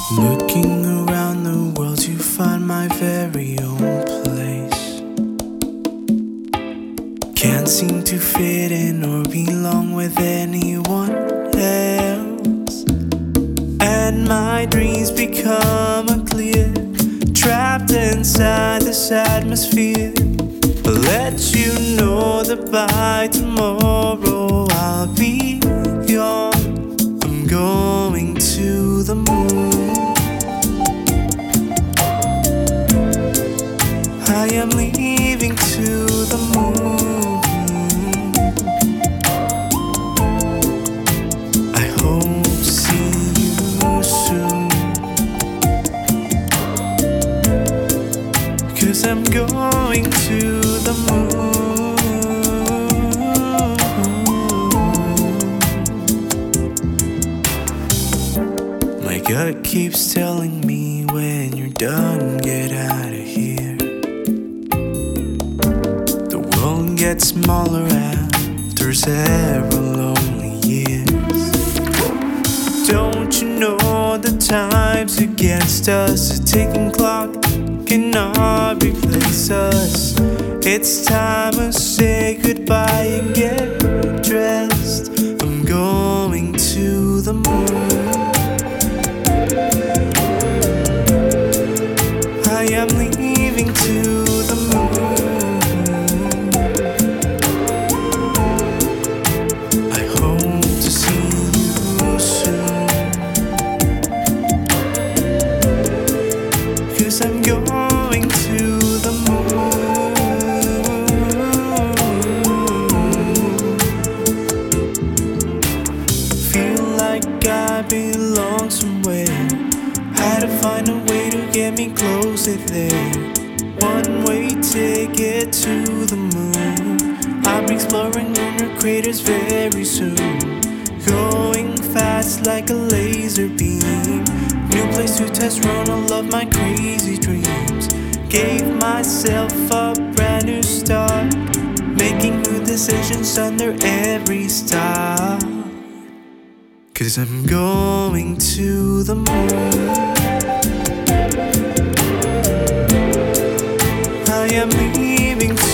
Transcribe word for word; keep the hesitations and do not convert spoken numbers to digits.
Looking around the world to find my very own place. Can't seem to fit in or belong with anyone else. And my dreams become unclear, trapped inside this atmosphere. I'll let you know that by tomorrow I'll be gone. I'm going to the moon. I am leaving to the moon. I hope to see you soon, 'cause I'm going to the moon. My gut keeps telling me when you're done, get out of here. Gets smaller after several lonely years. Don't you know the time's against us? A ticking clock cannot replace us. It's time to say goodbye and get dressed. I'm going to the moon. I am leaving to the moon. I'm going to the moon. Feel like I belong somewhere. Had to find a way to get me closer there. One way ticket to the moon. I'll be exploring lunar craters very soon. Going fast like a laser beam. New place to test run, I love my crazy dreams. Gave myself a brand new start, making new decisions under every star. 'Cause I'm going to the moon. I am leaving to